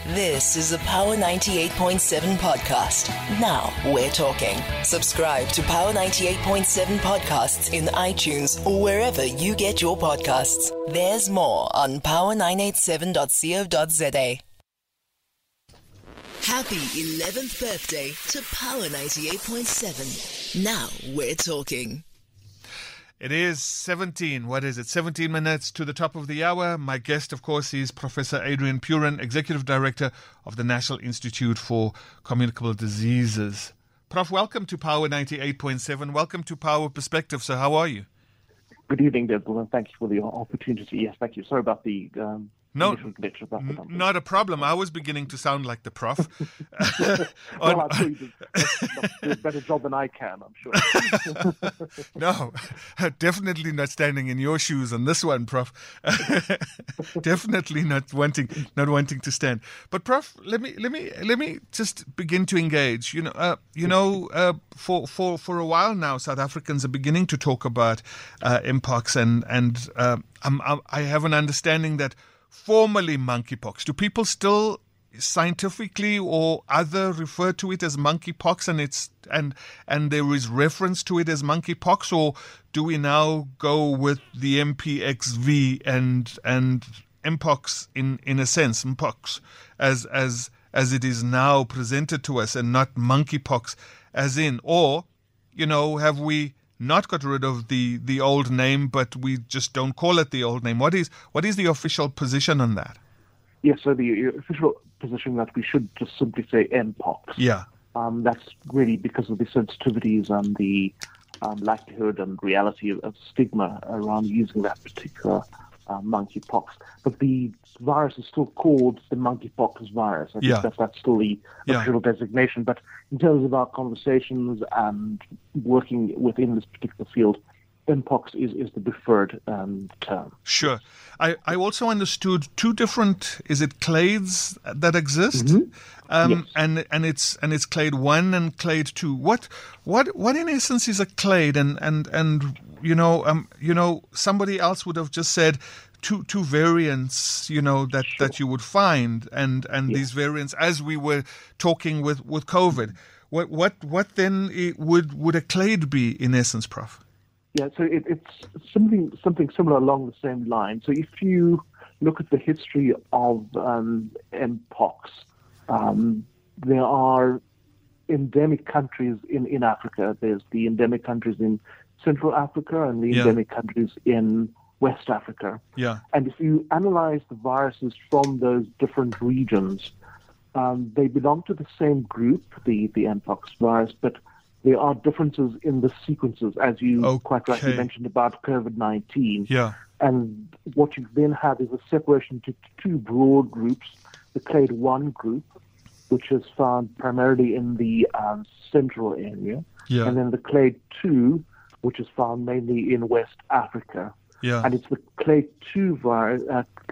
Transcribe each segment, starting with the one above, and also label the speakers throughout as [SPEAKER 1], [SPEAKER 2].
[SPEAKER 1] This is a Power 98.7 podcast. Now we're talking. Subscribe to Power 98.7 podcasts in iTunes or wherever you get your podcasts. There's more on power987.co.za. Happy 11th birthday to Power 98.7. Now we're talking.
[SPEAKER 2] It is 17 minutes to the top of the hour. My guest, of course, is Professor Adrian Puran, Executive Director of the National Institute for Communicable Diseases. Prof, welcome to Power 98.7. Welcome to Power Perspective. So how are you?
[SPEAKER 3] Good evening, Deborah, and thank you for the opportunity. Yes, thank you. Sorry about the...
[SPEAKER 2] Not a problem. I was beginning to sound like the prof.
[SPEAKER 3] Well, I'm sure you do a better job than I can, I'm sure.
[SPEAKER 2] No, definitely not standing in your shoes on this one, Prof. Definitely not wanting to stand. But Prof, let me just begin to engage. For a while now, South Africans are beginning to talk about mpox, and I have an understanding that formerly monkeypox. Do people still scientifically or other refer to it as monkeypox, and there is reference to it as monkeypox, or do we now go with the MPXV and mpox in a sense, mpox as it is now presented to us, and not monkeypox as in, or have we not got rid of the old name, but we just don't call it the old name? What is the official position on that?
[SPEAKER 3] Yes, so the official position that we should just simply say mpox.
[SPEAKER 2] Yeah.
[SPEAKER 3] That's really because of the sensitivities and the likelihood and reality of stigma around using that particular monkeypox. But the virus is still called the monkeypox virus. I think that's still the official designation. But in terms of our conversations and working within this particular field, mpox is the preferred term.
[SPEAKER 2] Sure. I also understood two different, is it clades that exist?
[SPEAKER 3] Mm-hmm.
[SPEAKER 2] Yes. And it's clade 1 and clade 2. What in essence is a clade? And somebody else would have just said two variants, that you would find, and these variants, as we were talking with COVID. What then would a clade be in essence, Prof?
[SPEAKER 3] Yeah, so it's something similar along the same line. So if you look at the history of mpox, there are endemic countries in Africa. There's the endemic countries in Central Africa and the endemic countries in West Africa.
[SPEAKER 2] Yeah.
[SPEAKER 3] And if you analyze the viruses from those different regions, they belong to the same group, the mpox virus, but there are differences in the sequences, as you quite rightly mentioned about COVID-19.
[SPEAKER 2] Yeah.
[SPEAKER 3] And what you then have is a separation to two broad groups, the clade 1 group, which is found primarily in the central area, and then the clade 2, which is found mainly in West Africa.
[SPEAKER 2] Yeah.
[SPEAKER 3] And it's the clade 2 virus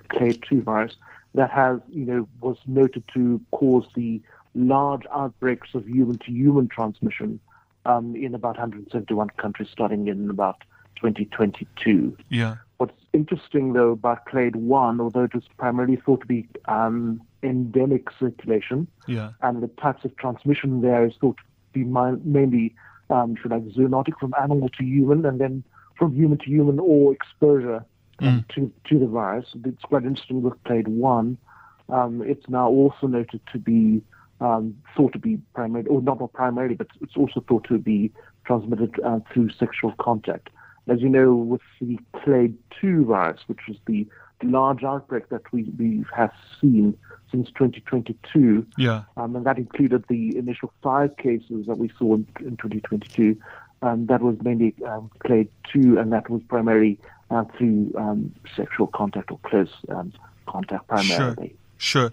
[SPEAKER 3] that has, was noted to cause the large outbreaks of human-to-human transmission in about 171 countries starting in about 2022.
[SPEAKER 2] Yeah.
[SPEAKER 3] What's interesting, though, about clade 1, although it was primarily thought to be endemic circulation, and the types of transmission there is thought to be mainly zoonotic from animal to human, and then from human to human or exposure to the virus. It's quite interesting with clade 1. It's now also noted to be thought to be primarily, or not primarily, but it's also thought to be transmitted through sexual contact. As you know, with the clade 2 virus, which was the large outbreak that we have seen since 2022, and that included the initial 5 cases that we saw in 2022. That was mainly clade 2, and that was primarily through sexual contact or close contact primarily.
[SPEAKER 2] Sure.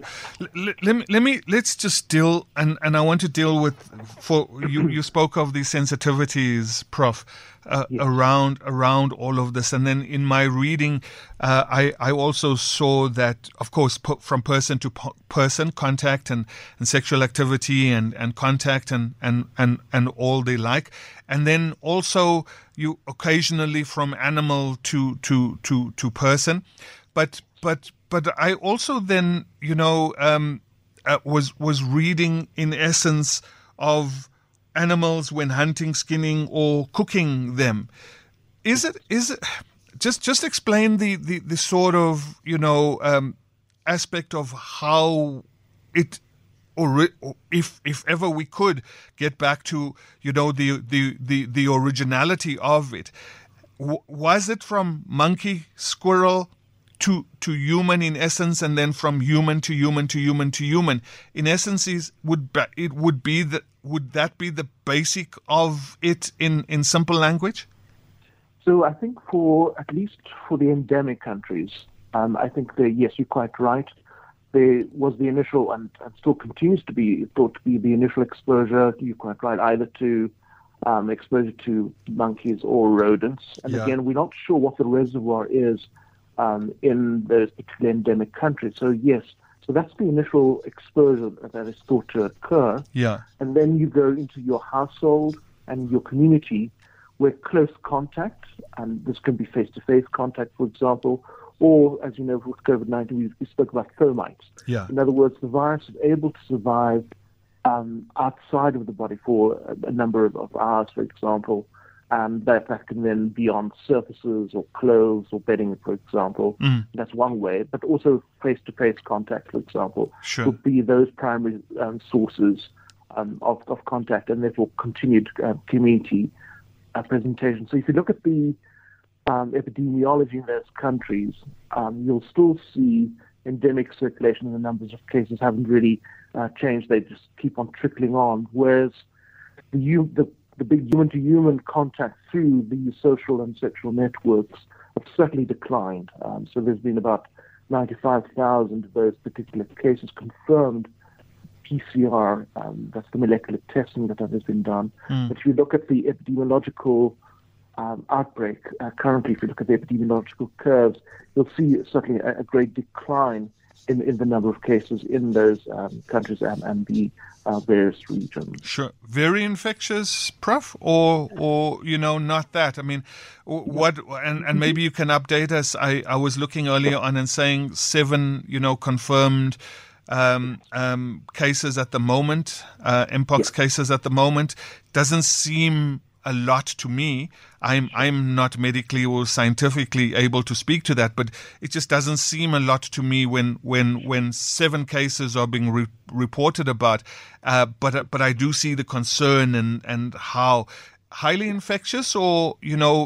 [SPEAKER 2] Let's just deal, and I want to deal with, for you spoke of the sensitivities, Prof, around all of this. And then in my reading, I also saw that, of course, from person to person contact and sexual activity and contact and all they like. And then also you occasionally from animal to person. But I also then, was reading in essence of animals when hunting, skinning, or cooking them. Is it just explain the sort of aspect of how it, or if ever we could get back to the originality of it. Was it from monkey, squirrel to human in essence, and then from human to human to human to human? In essence, would that be the basic of it in simple language?
[SPEAKER 3] So I think at least for the endemic countries, I think yes, you're quite right. There was the initial, and still continues to be thought to be the initial exposure. You're quite right, either to exposure to monkeys or rodents. And again, we're not sure what the reservoir is in those particular endemic countries. So yes, so that's the initial exposure that is thought to occur.
[SPEAKER 2] Yeah.
[SPEAKER 3] And then you go into your household and your community where close contact, and this can be face-to-face contact, for example, or, as you know, with COVID-19, we spoke about fomites.
[SPEAKER 2] Yeah.
[SPEAKER 3] In other words, the virus is able to survive outside of the body for a number of hours, for example, and that can then be on surfaces or clothes or bedding, for example. That's one way, but also face-to-face contact, for example, would be those primary sources of contact, and therefore continued community presentation. So if you look at the epidemiology in those countries, you'll still see endemic circulation, and the numbers of cases haven't really changed. They just keep on trickling on, whereas the big human-to-human contact through these social and sexual networks have certainly declined. So there's been about 95,000 of those particular cases confirmed PCR, that's the molecular testing that has been done. But if you look at the epidemiological outbreak, currently, if you look at the epidemiological curves, you'll see certainly a great decline in the number of cases in those countries and the various regions.
[SPEAKER 2] Sure. Very infectious, Prof, or not that? I mean, what? And maybe you can update us. I was looking earlier on and saying 7, confirmed cases at the moment, mpox cases at the moment. Doesn't seem a lot to me. I'm not medically or scientifically able to speak to that, but it just doesn't seem a lot to me when 7 cases are being reported about. But I do see the concern and how highly infectious, or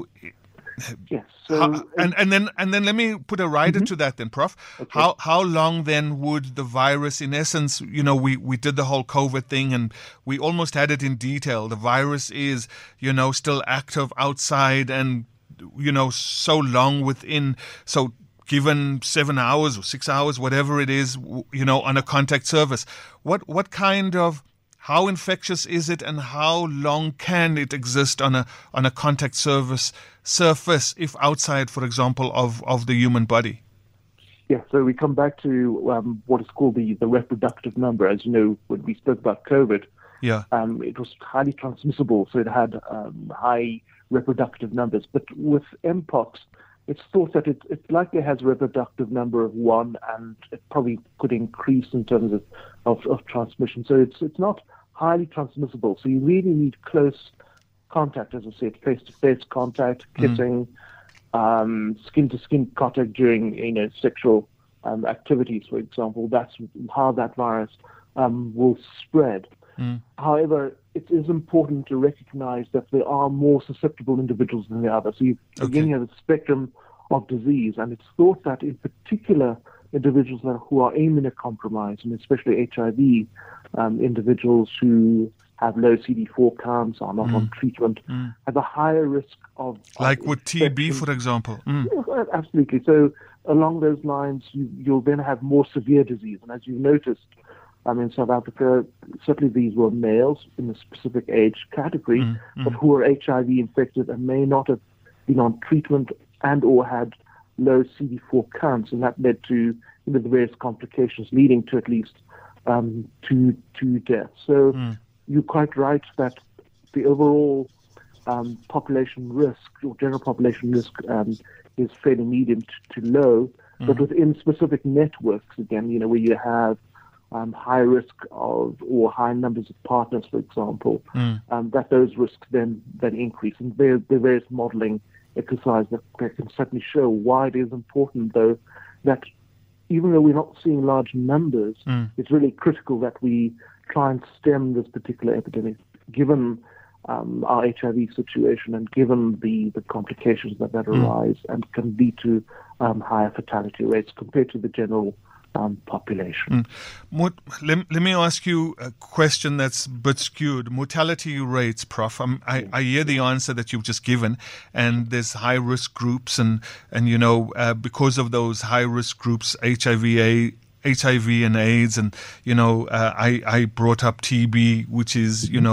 [SPEAKER 3] Yes. So,
[SPEAKER 2] and then let me put a rider to that then, Prof. Okay. How long then would the virus, in essence, we did the whole COVID thing and we almost had it in detail. The virus is, still active outside and, so long within. So given 7 hours or 6 hours, whatever it is, on a contact surface, what kind of, how infectious is it, and how long can it exist on a contact surface if outside, for example, of the human body?
[SPEAKER 3] Yeah, so we come back to what is called the reproductive number. As you know, when we spoke about COVID, it was highly transmissible, so it had high reproductive numbers. But with mpox, it's thought that it likely has a reproductive number of 1, and it probably could increase in terms of transmission. So it's not highly transmissible. So you really need close contact, as I said, face-to-face contact, kissing, skin-to-skin contact during sexual activities, for example. That's how that virus will spread. However, it is important to recognize that there are more susceptible individuals than the others. So you again have a spectrum of disease, and it's thought that in particular individuals who are immunocompromised, and especially HIV individuals who have low CD4 counts, are not on treatment, have a higher risk of
[SPEAKER 2] like with TB, for example.
[SPEAKER 3] Yeah, absolutely. So along those lines, you'll then have more severe disease. And as you've noticed, in South Africa, certainly these were males in a specific age category, but who are HIV infected and may not have been on treatment and or had low CD4 counts, and that led to the various complications leading to at least to death. So you're quite right that the overall population risk, or general population risk, is fairly medium to low, but within specific networks, again, where you have high risk of or high numbers of partners, for example, that those risks then increase. And there are various modeling exercises that can certainly show why it is important, though, that even though we're not seeing large numbers, it's really critical that we try and stem this particular epidemic, given our HIV situation and given the complications that arise and can lead to higher fatality rates compared to the general population.
[SPEAKER 2] Let me ask you a question that's a bit skewed. Mortality rates, Prof. I hear the answer that you've just given, and there's high-risk groups, and because of those high-risk groups, HIV and AIDS, and I brought up TB, which is in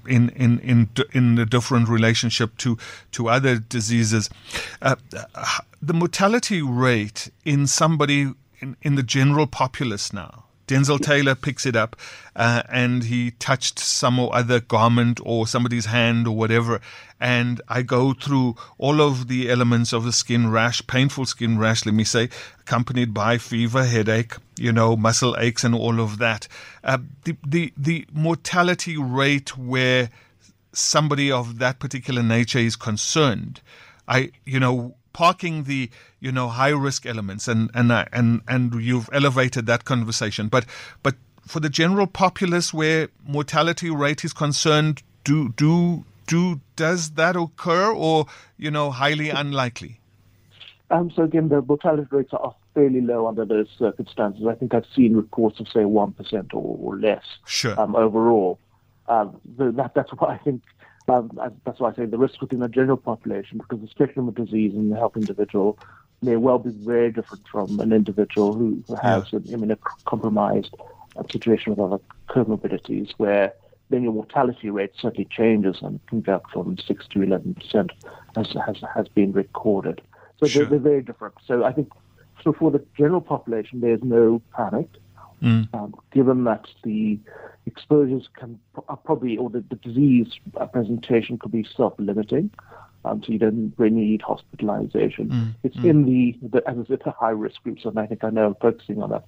[SPEAKER 2] a different relationship to other diseases. The mortality rate in somebody in the general populace now. Denzel Taylor picks it up, and he touched some or other garment or somebody's hand or whatever, and I go through all of the elements of the skin rash, painful skin rash, let me say, accompanied by fever, headache, muscle aches and all of that. The mortality rate where somebody of that particular nature is concerned, parking the high risk elements and you've elevated that conversation, but for the general populace where mortality rate is concerned, does that occur, or highly unlikely?
[SPEAKER 3] So again, the mortality rates are fairly low under those circumstances. I think I've seen reports of say 1% or less.
[SPEAKER 2] Sure.
[SPEAKER 3] Overall. That's why I think. That's why I say the risk within the general population, because the spectrum of disease in the healthy individual may well be very different from an individual who has an immunocompromised situation with other comorbidities, where then your mortality rate certainly changes and can go up from 6 to 11% has been recorded. So they're very different. So I think for the general population, there's no panic. Given that the exposures are probably, or the disease presentation could be self-limiting, so you don't really need hospitalization. It's in the as I said, the high-risk groups, and I think I know I'm focusing on that.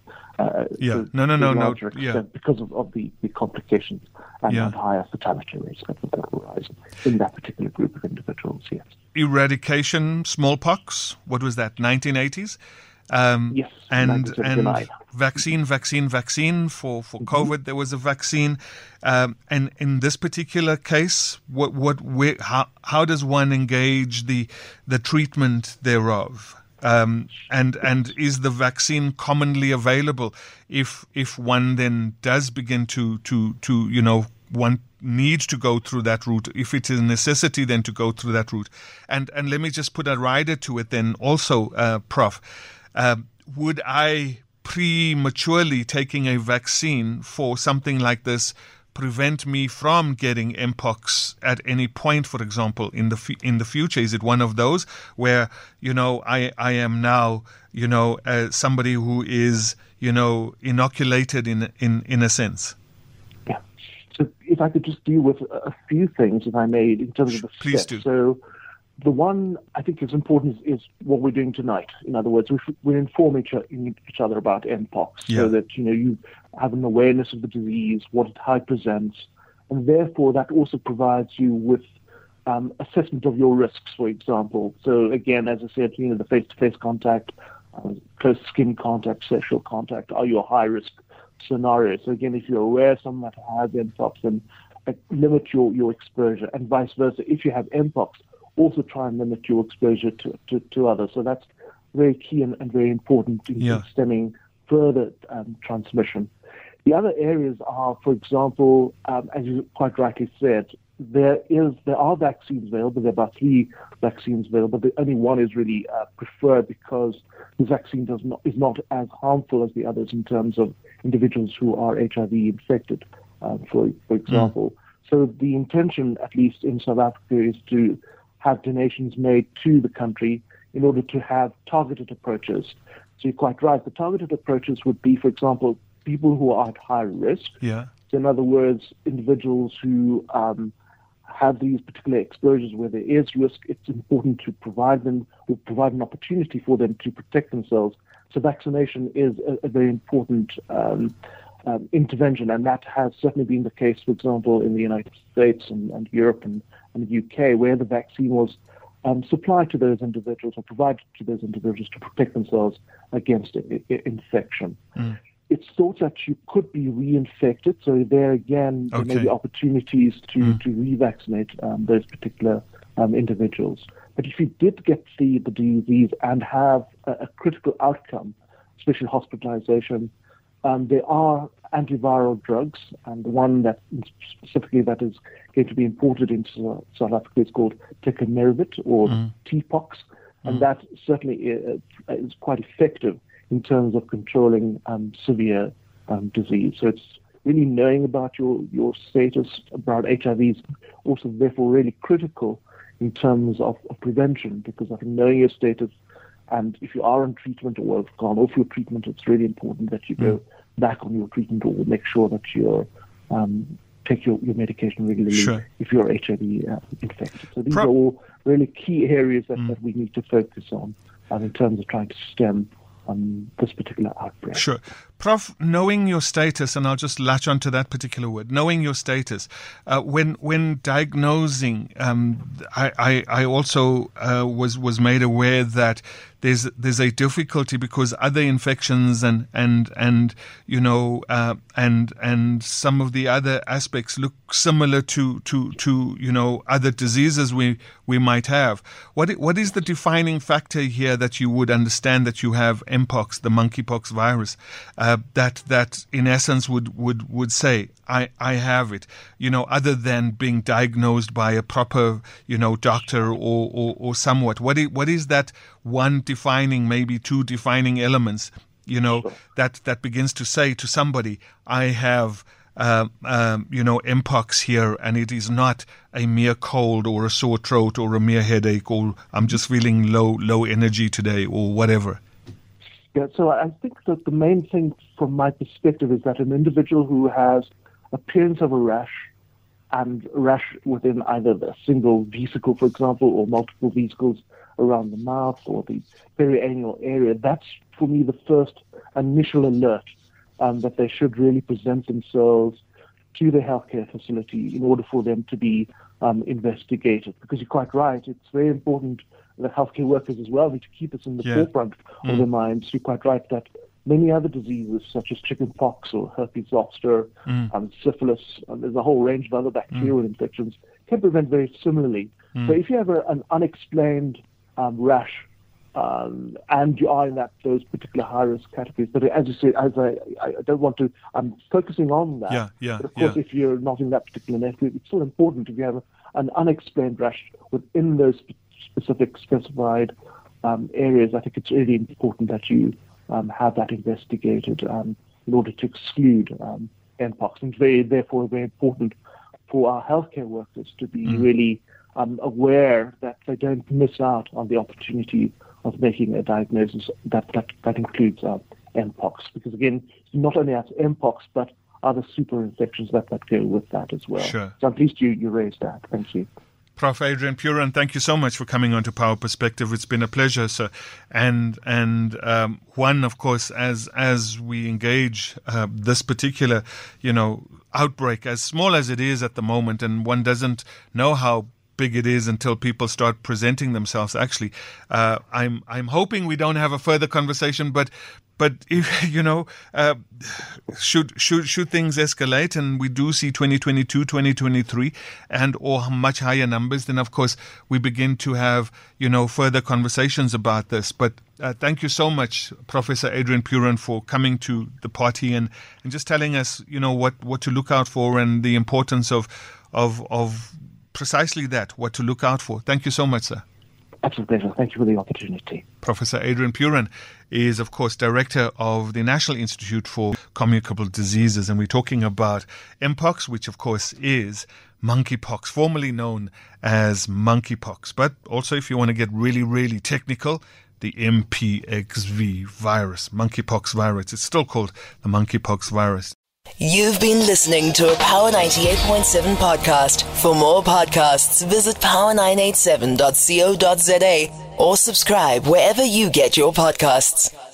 [SPEAKER 3] Because of the complications and higher fatality rates that arise in that particular group of individuals. Yes.
[SPEAKER 2] Eradication, smallpox. What was that? 1980s.
[SPEAKER 3] Yes,
[SPEAKER 2] and vaccine for COVID. There was a vaccine, and in this particular case, how does one engage the treatment thereof? And is the vaccine commonly available if one then does begin to one needs to go through that route, if it is a necessity then to go through that route? And let me just put a rider to it then also, Prof. Would I prematurely taking a vaccine for something like this prevent me from getting Mpox at any point, for example, in the future? Is it one of those where, I am now, somebody who is, inoculated in a sense?
[SPEAKER 3] Yeah. So if I could just deal with a few things, if I may, in terms of the
[SPEAKER 2] Please
[SPEAKER 3] steps.
[SPEAKER 2] do.
[SPEAKER 3] So the one I think is important is what we're doing tonight. In other words, we inform each other about Mpox, so that you have an awareness of the disease, how it presents, and therefore that also provides you with assessment of your risks, for example. So again, as I said, the face-to-face contact, close skin contact, sexual contact are your high-risk scenarios. So again, if you're aware someone that has Mpox, then limit your exposure, and vice versa. If you have Mpox, also try and limit your exposure to others. So that's very key and very important in stemming further transmission. The other areas are, for example, as you quite rightly said, there are vaccines available. There are about 3 vaccines available. The only one is really preferred because the vaccine is not as harmful as the others in terms of individuals who are HIV infected, for example. So the intention, at least in South Africa, is to have donations made to the country in order to have targeted approaches. So you're quite right. The targeted approaches would be, for example, people who are at high risk.
[SPEAKER 2] Yeah.
[SPEAKER 3] So in other words, individuals who have these particular exposures where there is risk, it's important to provide an opportunity for them to protect themselves. So vaccination is a very important intervention, and that has certainly been the case, for example, in the United States and Europe and the UK, where the vaccine was supplied to those individuals or provided to those individuals to protect themselves against infection. It's thought that you could be reinfected, so there again, there may be opportunities to revaccinate those particular individuals. But if you did get the disease and have a critical outcome, especially hospitalization, there are antiviral drugs, and the one that specifically that is going to be imported into South Africa is called Tecamerivat or TPOXX, and that certainly is quite effective in terms of controlling severe disease. So it's really knowing about your status about HIV is also therefore really critical in terms of prevention, because I think knowing your status, and if you are on treatment or have gone off your treatment, it's really important that you go back on your treatment or make sure that you take your medication regularly if you're HIV infected. So these are all really key areas that we need to focus on in terms of trying to stem this particular outbreak.
[SPEAKER 2] Sure. Prof, knowing your status, and I'll just latch onto that particular word, knowing your status, when diagnosing, I also was made aware that there's a difficulty because other infections and some of the other aspects look similar to other diseases we might have. What is the defining factor here that you would understand that you have Mpox, the monkeypox virus, that in essence would say I have it, other than being diagnosed by a proper doctor or somewhat. What is that one defining, maybe two defining elements, that begins to say to somebody, I have Mpox here, and it is not a mere cold or a sore throat or a mere headache, or I'm just feeling low energy today or whatever?
[SPEAKER 3] Yeah, so I think that the main thing from my perspective is that an individual who has appearance of a rash, and rash within either the single vesicle, for example, or multiple vesicles around the mouth or the perianal area, that's for me the first initial alert that they should really present themselves to the healthcare facility in order for them to be investigated. Because you're quite right, it's very important that healthcare workers as well need to keep this in the forefront of their minds. You're quite right that many other diseases such as chickenpox or herpes zoster, syphilis, there's a whole range of other bacterial infections can prevent very similarly. So if you have an unexplained rash and you are in those particular high-risk categories, but as you said, I don't want to, I'm focusing on that. But of course, if you're not in that particular network, it's still important if you have an unexplained rash within those specific specified areas. I think it's really important that you have that investigated in order to exclude Mpox. And it's therefore very important for our healthcare workers to be really aware that they don't miss out on the opportunity of making a diagnosis that includes Mpox. Because again, not only has Mpox, but other super infections that go with that as well.
[SPEAKER 2] Sure.
[SPEAKER 3] So I'm pleased you raised that. Thank you.
[SPEAKER 2] Prof. Adrian Puran, thank you so much for coming on to Power Perspective. It's been a pleasure, sir. And one, of course, as we engage this particular, outbreak, as small as it is at the moment, and one doesn't know how big it is until people start presenting themselves. Actually, I'm hoping we don't have a further conversation, but if, should things escalate and we do see 2022, 2023 and or much higher numbers, then of course we begin to have, further conversations about this. But thank you so much, Professor Adrian Puran, for coming to the party and just telling us, what to look out for and the importance of precisely that, what to look out for. Thank you so much, sir.
[SPEAKER 3] Absolute pleasure. Thank you for the opportunity.
[SPEAKER 2] Professor Adrian Puran is, of course, Director of the National Institute for Communicable Diseases, and we're talking about Mpox, which, of course, is monkeypox, formerly known as monkeypox. But also, if you want to get really, really technical, the MPXV virus, monkeypox virus. It's still called the monkeypox virus.
[SPEAKER 1] You've been listening to a Power 98.7 podcast. For more podcasts, visit power987.co.za or subscribe wherever you get your podcasts.